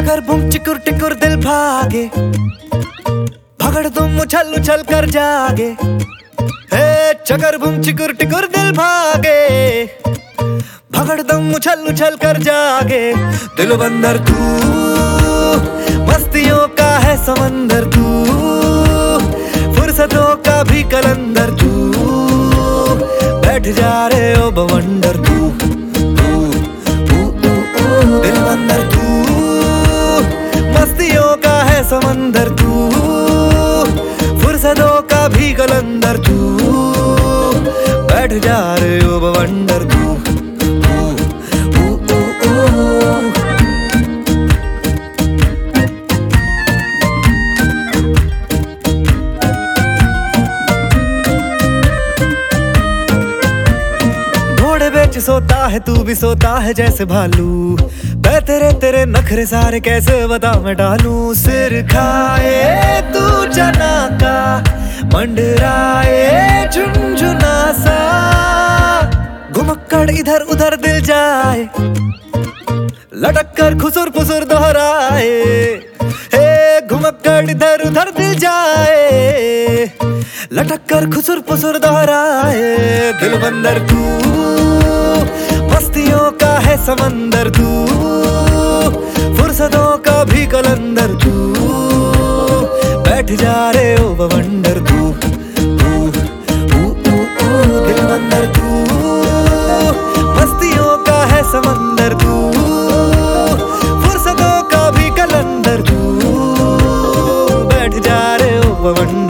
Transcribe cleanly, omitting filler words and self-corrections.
चकर बुम चिकुर टिकुर दिल भागे, भगड़ तुम उछल उछल कर जागे। हे चकर बुम चिकुर टिकुर दिल भागे, भगड़ तुम उछल उछल कर जागे। दिल बंदर तू, मस्तियों का है समंदर तू, फुर्सतों का भी कलंदर तू। बैठ जा रे ओ बवंडर तू, दिल बंदर तू, मस्तियों का है समंदर तू, फुर्सतों का भी कलंदर तू। बैठ जा रे ओ बवंडर तू। घोड़े बेच सोता है तू भी सोता है जैसे भालू, मैं तेरे तेरे नखरे सारे कैसे बता मैं डालूं। सिर खाए तू जना का, मंडराए झुनझुना सा, घुमक्कड़ इधर उधर दिल जाए, लटक कर खुसुर फुसुर दोहराए। हे घुमक्कड़ इधर उधर दिल जाए, लटक कर खुसुर फुसुर दोहराए। दिल बंदर तू, मस्तियों का है समंदर तू, फुर्सतों का भी कलंदर तू। बैठ जा रे ओ बवंडर तू, दिल बंदर तू, मस्तियों का है समंदर तू, फुर्सतों का भी कलंदर तू। बैठ जा रे ओ बवंडर